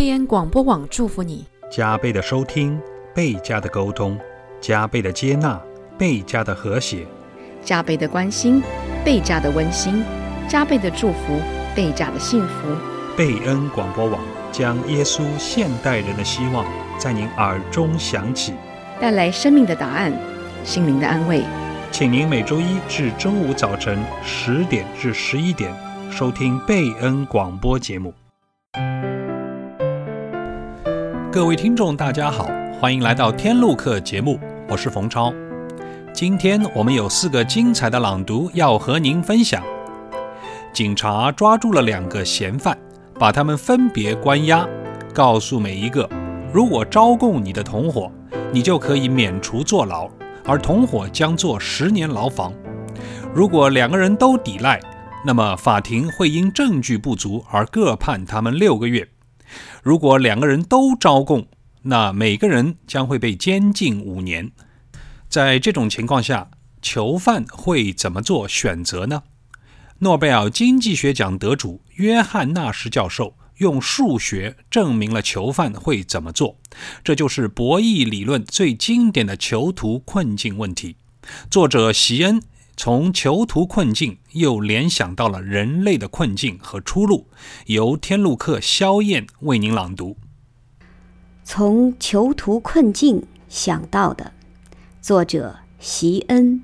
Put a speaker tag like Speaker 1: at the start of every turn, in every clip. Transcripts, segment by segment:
Speaker 1: 贝恩广播网祝福你，
Speaker 2: 加倍的收听，倍加的沟通，加倍的接纳，倍加的和谐，
Speaker 3: 加倍的关心，倍加的温馨，加倍的祝福，倍加的幸福。
Speaker 2: 贝恩广播网将耶稣现代人的希望在您耳中响起，
Speaker 3: 带来生命的答案，心灵的安慰。
Speaker 2: 请您每周一至周五早晨10点至11点收听贝恩广播节目。各位听众大家好，欢迎来到天路客节目，我是冯超。今天我们有4个精彩的朗读要和您分享。警察抓住了2个嫌犯，把他们分别关押，告诉每一个，如果招供你的同伙，你就可以免除坐牢，而同伙将坐10年牢房。如果2个人都抵赖，那么法庭会因证据不足而各判他们6个月。如果2个人都招供，那每个人将会被监禁5年。在这种情况下，囚犯会怎么做选择呢？诺贝尔经济学奖得主约翰纳什教授用数学证明了囚犯会怎么做，这就是博弈理论最经典的囚徒困境问题。作者席恩从囚徒困境又联想到了人类的困境和出路，由天路客萧燕为您朗读。
Speaker 4: 从囚徒困境想到的，作者席恩。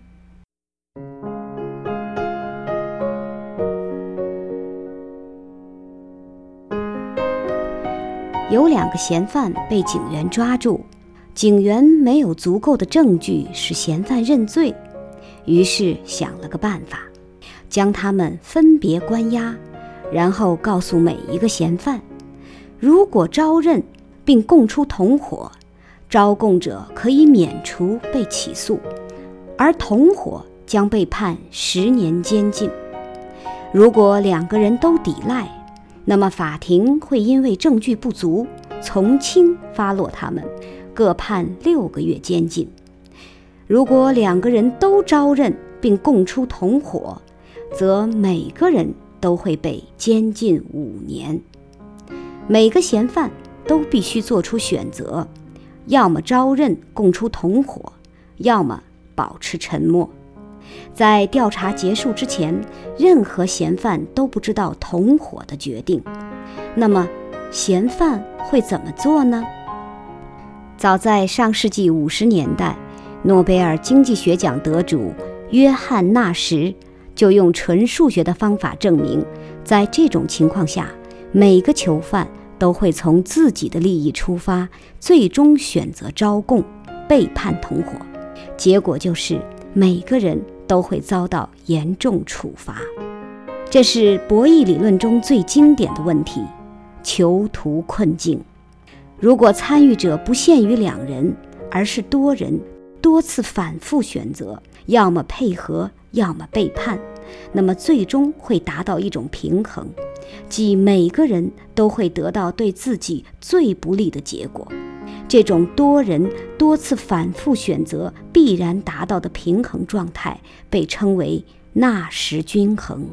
Speaker 4: 有2个嫌犯被警员抓住，警员没有足够的证据使嫌犯认罪，于是想了个办法，将他们分别关押，然后告诉每一个嫌犯，如果招认并供出同伙，招供者可以免除被起诉，而同伙将被判10年监禁。如果2个人都抵赖，那么法庭会因为证据不足，从轻发落他们，各判6个月监禁。如果2个人都招认并供出同伙，则每个人都会被监禁5年。每个嫌犯都必须做出选择，要么招认供出同伙，要么保持沉默。在调查结束之前，任何嫌犯都不知道同伙的决定。那么嫌犯会怎么做呢？早在上世纪50年代，诺贝尔经济学奖得主约翰纳什就用纯数学的方法证明，在这种情况下，每个囚犯都会从自己的利益出发，最终选择招供，背叛同伙。结果就是每个人都会遭到严重处罚。这是博弈理论中最经典的问题，囚徒困境。如果参与者不限于2人，而是多人，多次反复选择，要么配合，要么背叛，那么最终会达到一种平衡，即每个人都会得到对自己最不利的结果。这种多人多次反复选择必然达到的平衡状态，被称为纳什均衡。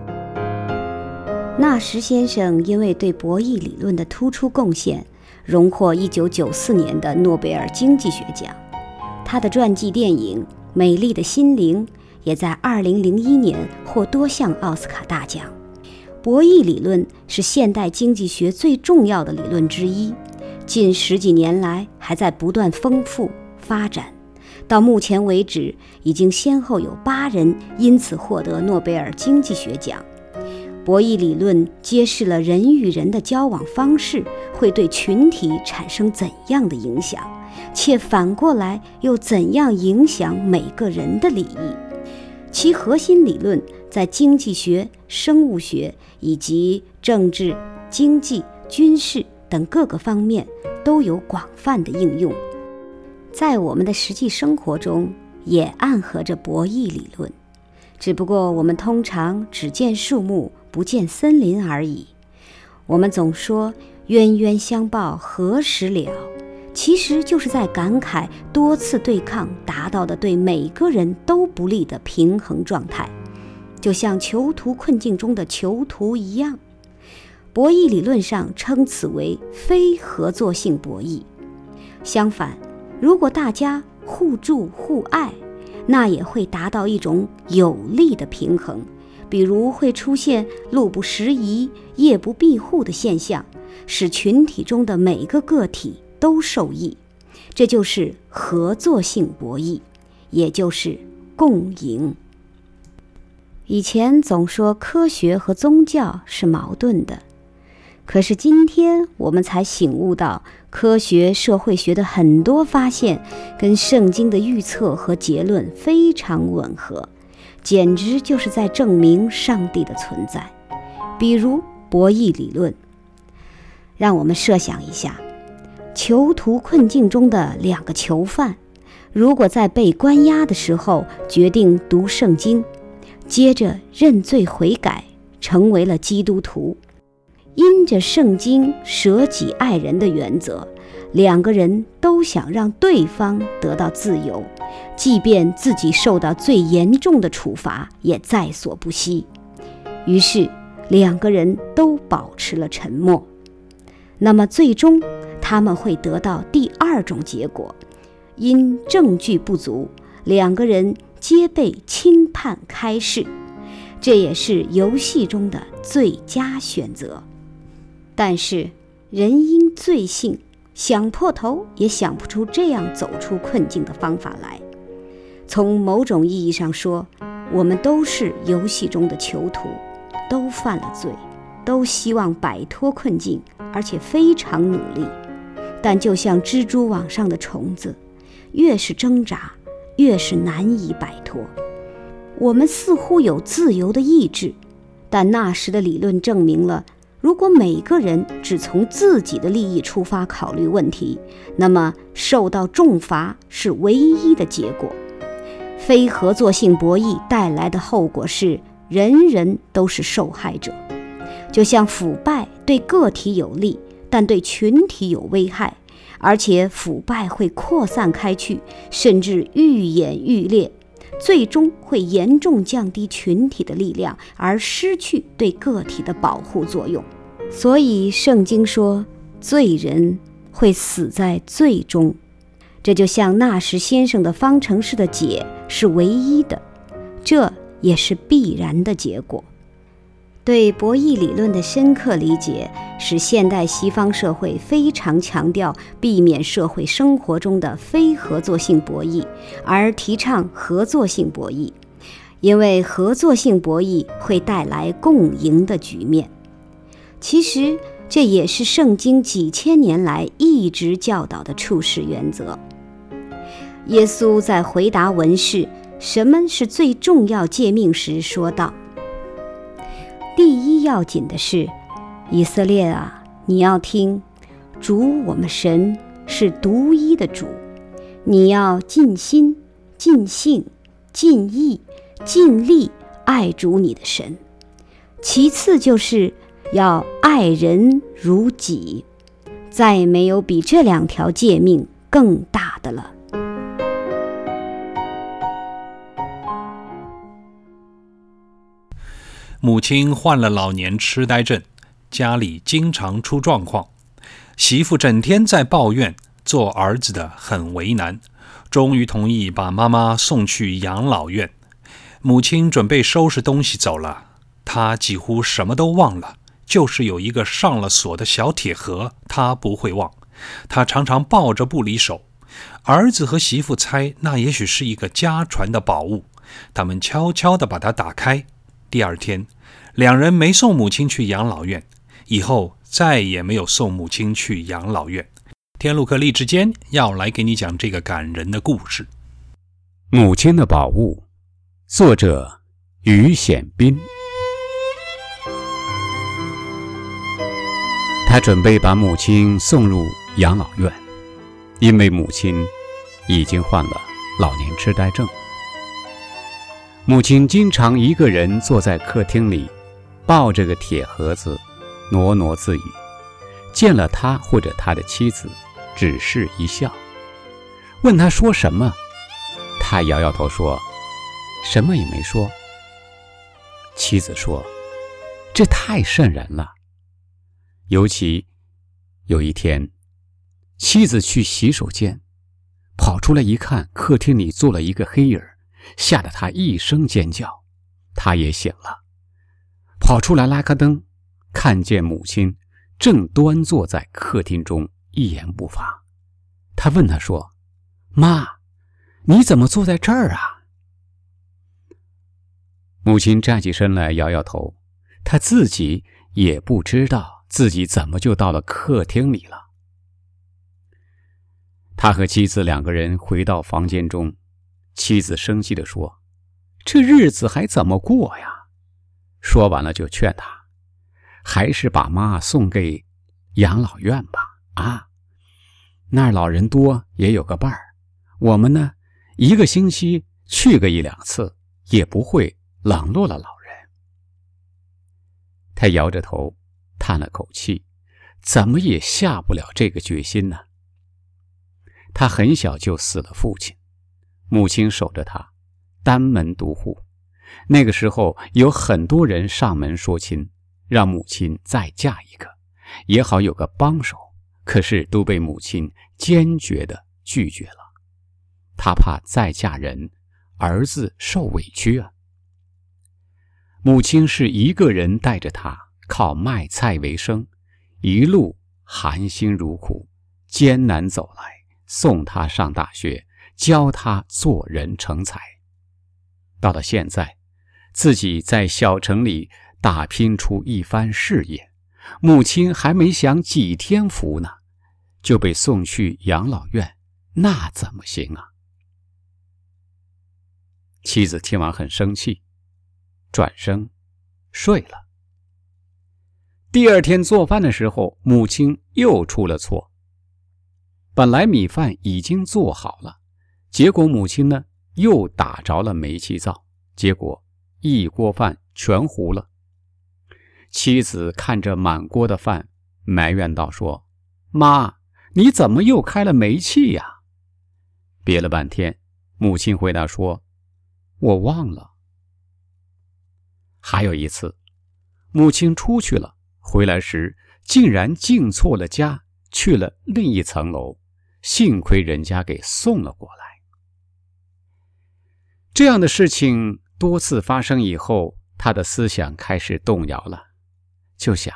Speaker 4: 纳什先生因为对博弈理论的突出贡献，荣获1994年的诺贝尔经济学奖。他的传记电影《美丽的心灵》也在2001年获多项奥斯卡大奖。博弈理论是现代经济学最重要的理论之一，近10几年来还在不断丰富发展，到目前为止已经先后有8人因此获得诺贝尔经济学奖。博弈理论揭示了人与人的交往方式会对群体产生怎样的影响，且反过来又怎样影响每个人的利益。其核心理论在经济学、生物学以及政治、经济、军事等各个方面都有广泛的应用，在我们的实际生活中也暗合着博弈理论，只不过我们通常只见树木不见森林而已。我们总说冤冤相报何时了，其实就是在感慨多次对抗达到的对每个人都不利的平衡状态，就像囚徒困境中的囚徒一样。 博弈理论上称此为非合作性博弈。相反，如果大家互助互爱，那也会达到一种有利的平衡，比如会出现路不拾遗、夜不闭户的现象，使群体中的每个个体都受益。这就是合作性博弈，也就是共赢。以前总说科学和宗教是矛盾的，可是今天我们才醒悟到，科学社会学的很多发现跟圣经的预测和结论非常吻合，简直就是在证明上帝的存在。比如博弈理论，让我们设想一下，囚徒困境中的两个囚犯，如果在被关押的时候决定读圣经，接着认罪悔改，成为了基督徒，因着圣经舍己爱人的原则，两个人都想让对方得到自由，即便自己受到最严重的处罚也在所不惜。于是两个人都保持了沉默。那么最终他们会得到第二种结果，因证据不足，两个人皆被轻判开释，这也是游戏中的最佳选择。但是人因罪性，想破头也想不出这样走出困境的方法来。从某种意义上说，我们都是游戏中的囚徒，都犯了罪，都希望摆脱困境，而且非常努力。但就像蜘蛛网上的虫子，越是挣扎，越是难以摆脱。我们似乎有自由的意志，但那时的理论证明了，如果每个人只从自己的利益出发考虑问题，那么受到重罚是唯一的结果。非合作性博弈带来的后果是，人人都是受害者。就像腐败对个体有利，但对群体有危害，而且腐败会扩散开去，甚至愈演愈烈，最终会严重降低群体的力量，而失去对个体的保护作用。所以圣经说，罪人会死在罪中。这就像纳什先生的方程式的解是唯一的，这也是必然的结果。对博弈理论的深刻理解，使现代西方社会非常强调避免社会生活中的非合作性博弈，而提倡合作性博弈，因为合作性博弈会带来共赢的局面。其实这也是圣经几千年来一直教导的处世原则。耶稣在回答文士什么是最重要诫命时说道，第一要紧的是，以色列啊，你要听，主我们神是独一的主，你要尽心、尽性、尽意、尽力爱主你的神。其次就是要爱人如己，再没有比这两条诫命更大的了。
Speaker 2: 母亲患了老年痴呆症，家里经常出状况，媳妇整天在抱怨，做儿子的很为难，终于同意把妈妈送去养老院。母亲准备收拾东西走了，她几乎什么都忘了，就是有一个上了锁的小铁盒，她不会忘，她常常抱着不离手。儿子和媳妇猜那也许是一个家传的宝物，他们悄悄地把它打开。第二天，两人没送母亲去养老院，以后再也没有送母亲去养老院。天路客励志间要来给你讲这个感人的故事。
Speaker 5: 母亲的宝物，作者于显斌。他准备把母亲送入养老院，因为母亲已经患了老年痴呆症。母亲经常一个人坐在客厅里，抱着个铁盒子挪挪自语，见了他或者他的妻子只是一笑，问他说什么，他摇摇头说什么也没说。妻子说这太瘆人了， 尤其有一天，妻子去洗手间，跑出来一看，客厅里坐了一个黑影，吓得他一声尖叫。他也醒了，跑出来拉开灯，看见母亲正端坐在客厅中，一言不发。他问她说：“妈，你怎么坐在这儿啊？”母亲站起身来，摇摇头，她自己也不知道自己怎么就到了客厅里了。他和妻子两个人回到房间中，妻子生气地说：“这日子还怎么过呀？”说完了就劝他，还是把妈送给养老院吧，那儿老人多，也有个伴儿。我们呢，一个星期去个1-2次，也不会冷落了老人。他摇着头，叹了口气，怎么也下不了这个决心呢？他很小就死了父亲，母亲守着他，单门独户。那个时候有很多人上门说亲，让母亲再嫁一个，也好有个帮手，可是都被母亲坚决地拒绝了。他怕再嫁人，儿子受委屈啊。母亲是一个人带着他，靠卖菜为生，一路含辛茹苦，艰难走来，送他上大学，教他做人成才。到了现在，自己在小城里打拼出一番事业，母亲还没享几天福呢，就被送去养老院，那怎么行啊？妻子听完很生气，转身睡了。第二天做饭的时候，母亲又出了错。本来米饭已经做好了，结果母亲呢又打着了煤气灶，结果一锅饭全糊了。妻子看着满锅的饭，埋怨道说：“妈，你怎么又开了煤气呀？”憋了半天，母亲回答说：“我忘了。”还有一次，母亲出去了，回来时竟然进错了家，去了另一层楼，幸亏人家给送了过来。这样的事情多次发生以后，他的思想开始动摇了，就想，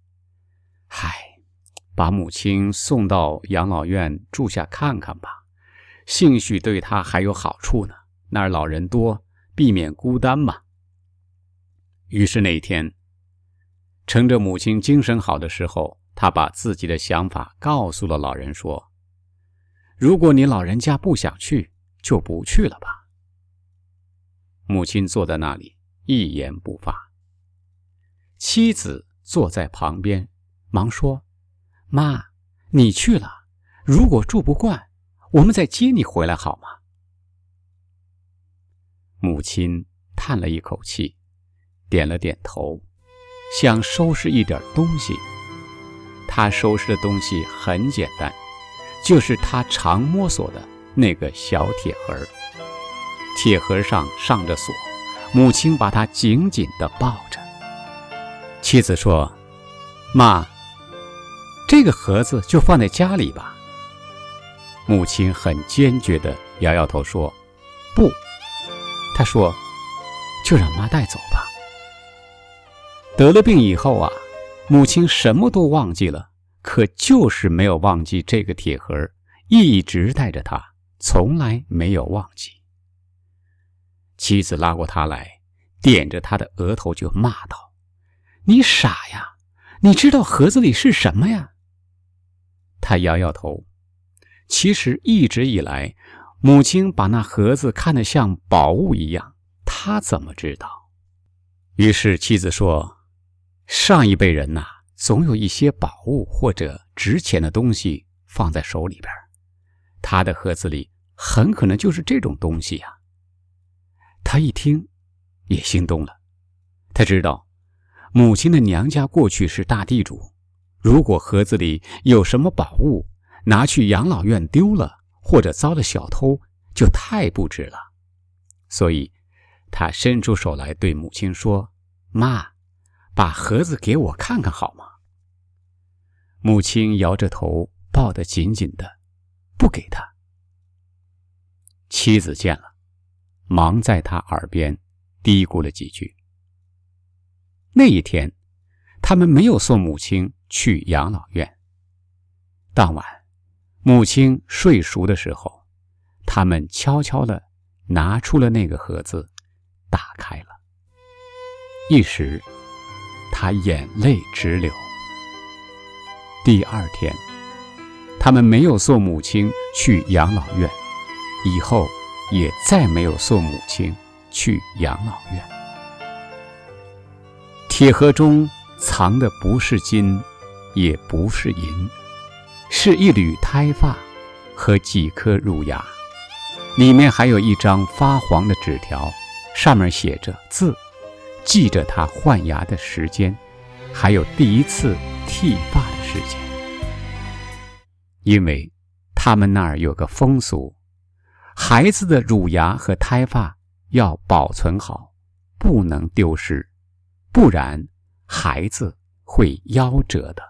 Speaker 5: 把母亲送到养老院住下看看吧，兴许对他还有好处呢，那儿老人多，避免孤单嘛。于是那天，趁着母亲精神好的时候，他把自己的想法告诉了老人说：“如果你老人家不想去，就不去了吧。”母亲坐在那里一言不发。妻子坐在旁边忙说：“妈，你去了，如果住不惯，我们再接你回来好吗？”母亲叹了一口气，点了点头，想收拾一点东西。她收拾的东西很简单，就是她常摸索的那个小铁盒。铁盒上上着锁，母亲把它紧紧地抱着。妻子说：“妈，这个盒子就放在家里吧。”母亲很坚决地摇摇头说：“不。”她说：“就让妈带走吧。”得了病以后啊，母亲什么都忘记了，可就是没有忘记这个铁盒，一直带着它，从来没有忘记。妻子拉过他来，点着他的额头就骂道：“你傻呀，你知道盒子里是什么呀？”他摇摇头，其实一直以来，母亲把那盒子看得像宝物一样，他怎么知道？于是妻子说：“上一辈人呐，总有一些宝物或者值钱的东西放在手里边，他的盒子里很可能就是这种东西呀。”他一听也心动了，他知道母亲的娘家过去是大地主，如果盒子里有什么宝物拿去养老院丢了，或者遭了小偷，就太不值了。所以他伸出手来对母亲说：“妈，把盒子给我看看好吗？” 母亲摇着头，抱得紧紧的，不给他。妻子见了，忙在他耳边嘀咕了几句。那一天，他们没有送母亲去养老院。当晚，母亲睡熟的时候，他们悄悄地拿出了那个盒子，打开了。一时，他眼泪直流。第二天，他们没有送母亲去养老院，以后也再没有送母亲去养老院。铁盒中藏的不是金，也不是银，是一缕胎发和几颗乳牙，里面还有一张发黄的纸条，上面写着字，记着他换牙的时间，还有第一次剃发的时间。因为他们那儿有个风俗，孩子的乳牙和胎发要保存好，不能丢失，不然孩子会夭折的。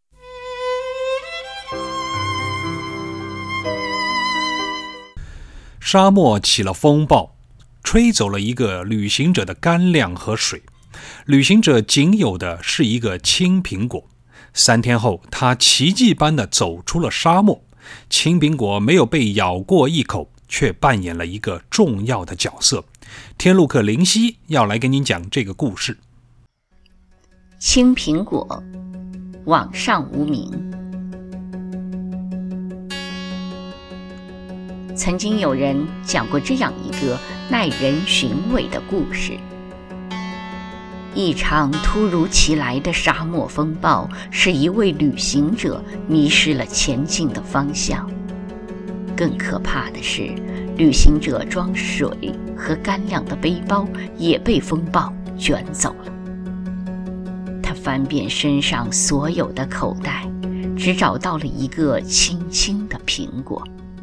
Speaker 2: 沙漠起了风暴，吹走了一个旅行者的干粮和水。旅行者仅有的是一个青苹果。3天后，他奇迹般地走出了沙漠。青苹果没有被咬过一口，却扮演了一个重要的角色。天路客灵犀要来跟您讲这个故事。
Speaker 3: 青苹果，网上无名。曾经有人讲过这样一个耐人寻味的故事。一场突如其来的沙漠风暴，使一位旅行者迷失了前进的方向。更可怕的是，旅行者装水和干粮的背包也被风暴卷走了。他翻遍身上所有的口袋，只找到了一个轻轻的苹果。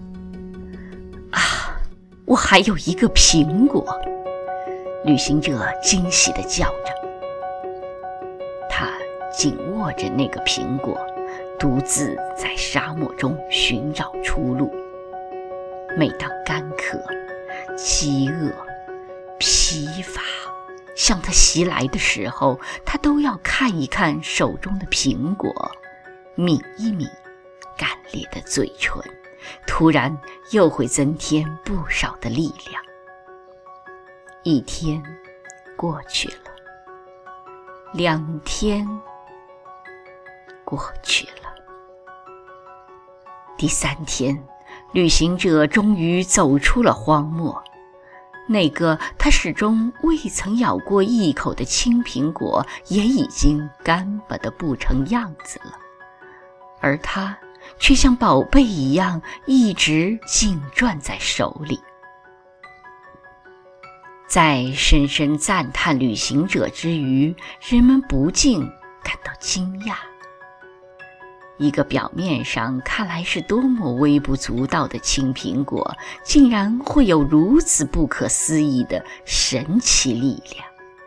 Speaker 3: 啊，我还有一个苹果！旅行者惊喜地叫着。他紧握着那个苹果，独自在沙漠中寻找出路。每当干渴、饥饿、疲乏向他袭来的时候，他都要看一看手中的苹果，抿一抿干裂的嘴唇，突然又会增添不少的力量。1天过去了，2天过去了，第3天，旅行者终于走出了荒漠。那个他始终未曾咬过一口的青苹果也已经干巴得不成样子了，而他却像宝贝一样一直紧攥在手里。在深深赞叹旅行者之余，人们不禁感到惊讶。一个表面上看来是多么微不足道的青苹果，竟然会有如此不可思议的神奇力量。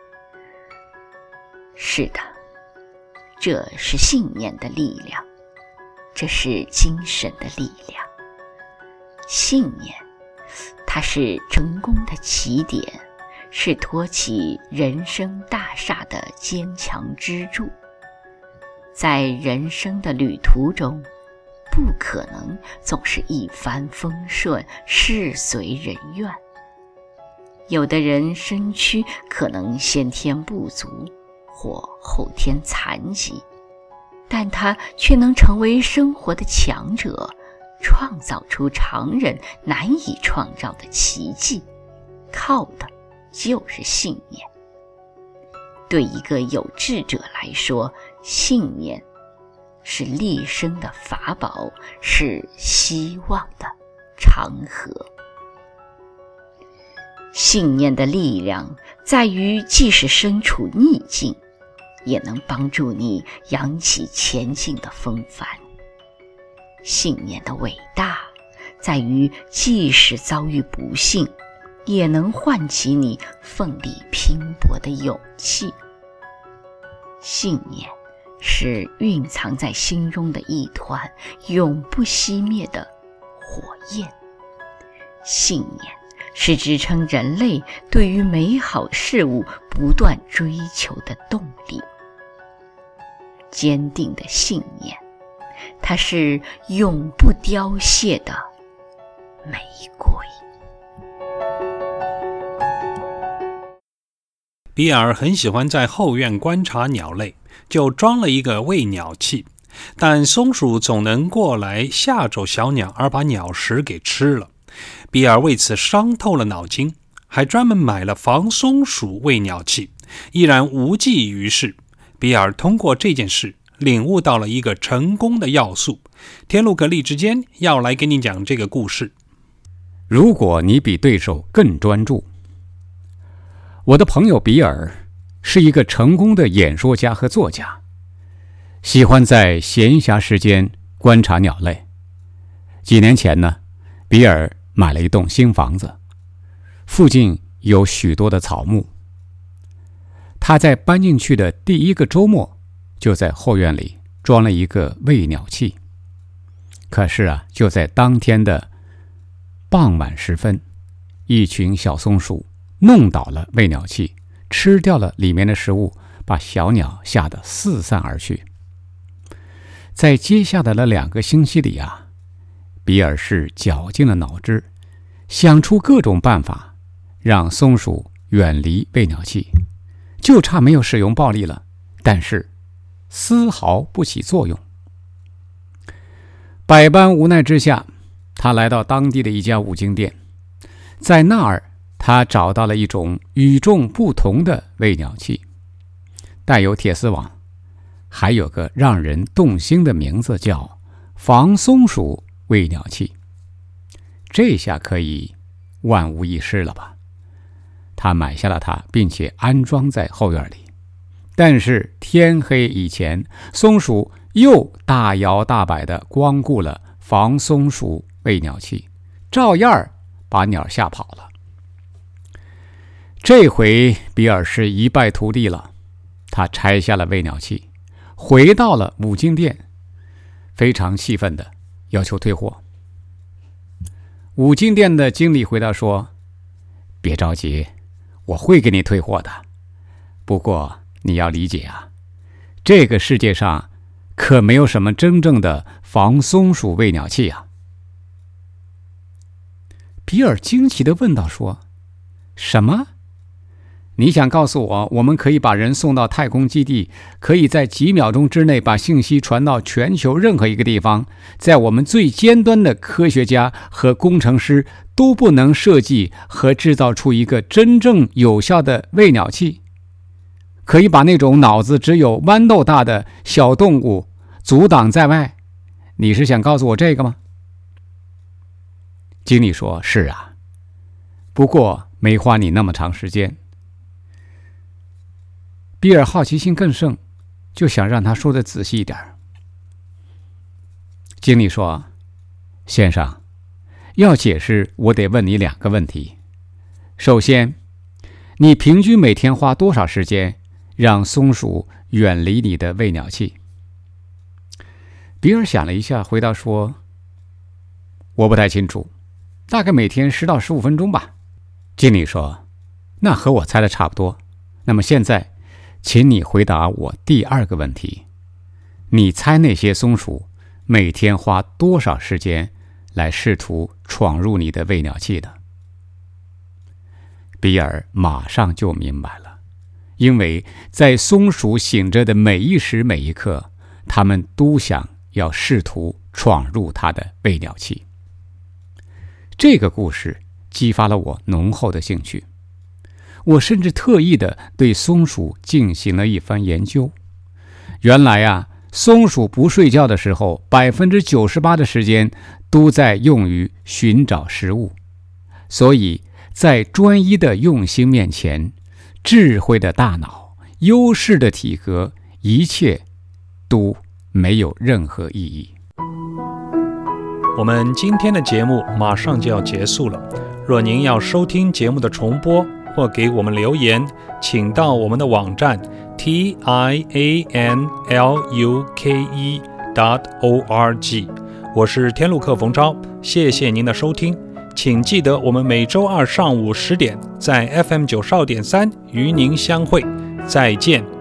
Speaker 3: 是的，这是信念的力量，这是精神的力量。信念，它是成功的起点，是托起人生大厦的坚强支柱。在人生的旅途中，不可能总是一帆风顺，事随人愿。有的人身躯可能先天不足或后天残疾，但他却能成为生活的强者，创造出常人难以创造的奇迹，靠的就是信念。对一个有志者来说，信念是立身的法宝，是希望的长河。信念的力量在于，即使身处逆境，也能帮助你扬起前进的风帆。信念的伟大在于，即使遭遇不幸，也能唤起你奋力拼搏的勇气。信念是蕴藏在心中的一团永不熄灭的火焰。信念是支撑人类对于美好事物不断追求的动力。坚定的信念，它是永不凋谢的玫瑰。
Speaker 2: 比尔很喜欢在后院观察鸟类，就装了一个喂鸟器，但松鼠总能过来吓走小鸟，而把鸟食给吃了。比尔为此伤透了脑筋，还专门买了防松鼠喂鸟器，依然无济于事。比尔通过这件事领悟到了一个成功的要素。天路格励志间要来给你讲这个故事。
Speaker 5: 如果你比对手更专注。我的朋友比尔是一个成功的演说家和作家，喜欢在闲暇时间观察鸟类。几年前呢，比尔买了一栋新房子，附近有许多的草木。他在搬进去的第一个周末，就在后院里装了一个喂鸟器。可是啊，就在当天的傍晚时分，一群小松鼠弄倒了喂鸟器，吃掉了里面的食物，把小鸟吓得四散而去。在接下来的2个星期里啊，比尔是绞尽了脑汁，想出各种办法让松鼠远离喂鸟器，就差没有使用暴力了，但是丝毫不起作用。百般无奈之下，他来到当地的一家五金店，在那儿他找到了一种与众不同的喂鸟器，带有铁丝网，还有个让人动心的名字，叫防松鼠喂鸟器。这下可以万无一失了吧？他买下了它，并且安装在后院里。但是天黑以前，松鼠又大摇大摆地光顾了防松鼠喂鸟器，照样把鸟吓跑了。这回比尔是一败涂地了，他拆下了喂鸟器，回到了五金店，非常气愤地要求退货。五金店的经理回答说：“别着急，我会给你退货的。不过你要理解啊，这个世界上可没有什么真正的防松鼠喂鸟器啊。”比尔惊奇地问道说：“什么？你想告诉我，我们可以把人送到太空基地，可以在几秒钟之内把信息传到全球任何一个地方，在我们最尖端的科学家和工程师都不能设计和制造出一个真正有效的喂鸟器？可以把那种脑子只有豌豆大的小动物阻挡在外？你是想告诉我这个吗？”经理说：“是啊，不过没花你那么长时间。”比尔好奇心更盛，就想让他说的仔细一点。经理说：“先生，要解释我得问你2个问题。首先，你平均每天花多少时间让松鼠远离你的喂鸟器？”比尔想了一下，回答说：“我不太清楚，大概每天10到15分钟吧。”经理说：“那和我猜的差不多。那么现在请你回答我第2个问题，你猜那些松鼠每天花多少时间来试图闯入你的喂鸟器的？”比尔马上就明白了，因为在松鼠醒着的每一时每一刻，他们都想要试图闯入他的喂鸟器。这个故事激发了我浓厚的兴趣，我甚至特意地对松鼠进行了一番研究。原来啊，松鼠不睡觉的时候，98%的时间都在用于寻找食物。所以在专一的用心面前，智慧的大脑、优势的体格，一切都没有任何意义。
Speaker 2: 我们今天的节目马上就要结束了，若您要收听节目的重播， 或给我们留言，请到我们的网站 tianluke.org。 我是天路客冯超，谢谢您的收听，请记得我们每周二上午10点在 FM 92.3与您相会，再见。